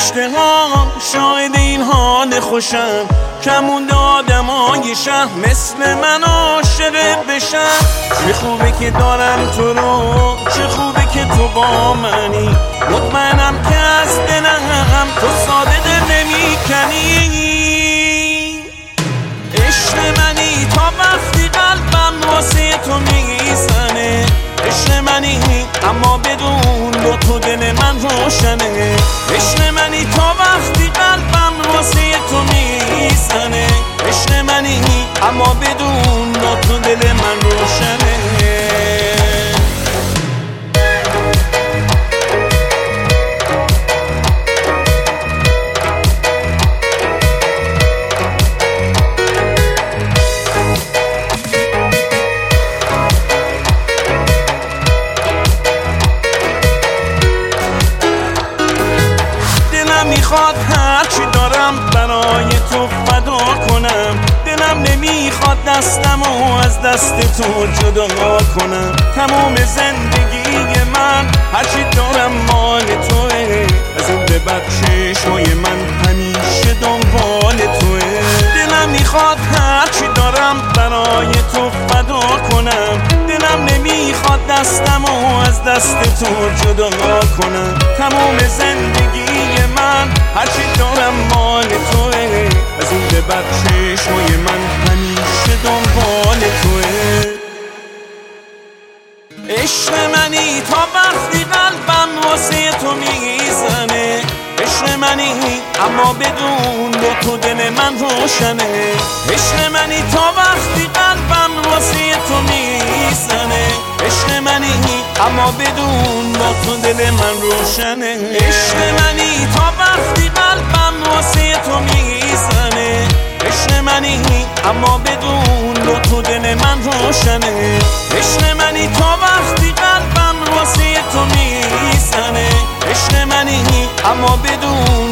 فرشته ها شاهد این حال خوشم، کمونده آدمای شهر مثل من عاشق بشن. چه خوبه که دارم تو رو، چه خوبه که تو با منی، مطمئنم که از دلم تو ساده دل نمی کنی. عشق منی تا وقتی قلبم واسه تو میزنه، عشق منی اما بدون با تو دل من روشنه. عشق منی تا وقتی قلبم واسه تو میزنه، عشق منی اما بدون با تو دل من روشنه. میخواد هرچی دارم برای تو فدا کنم، دلم نمیخواد دستمو از دست تو جدا کنم. تمام زندگی من هرچی دارم مال توه، از این به بعد چشمای من همیشه دنبال توه. دلم میخواد هرچی دارم برای تو فدا کنم، دلم نمیخواد دستمو از دست تو جدا کنم. تمام زندگی من هرچی دارم مال توه، از این به بعد چشمای من همیشه دنبال توه. عشق منی تا وقتی قلبم واسه تو میزنه، عشق منی اما بدون با تو دل من روشنه. عشق منی تا وقتی قلبم واسه تو میزنه، عشق منی اما بدون با تو دل من روشنه. عشق منی تا وقتی قلبم واسه تو میزنه، عشق منی اما بدون با تو دل من روشنه. عشق منی تا وقتی قلبم واسه تو میزنه، عشق منی اما بدون